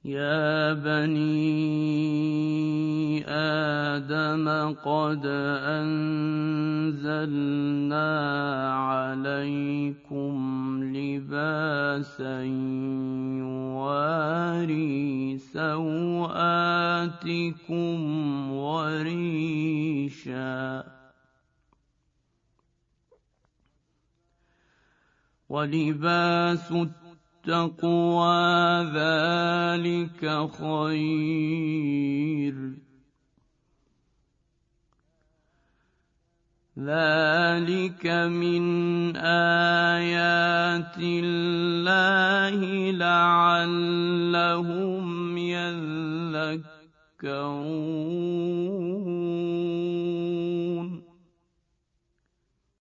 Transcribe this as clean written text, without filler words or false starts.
يا بني آدم قد أنزلنا عليكم لباسا يواري سوآتكم وريشا ولباس التقوى ذلك خير ذلك من آيات الله لعلهم يذكرون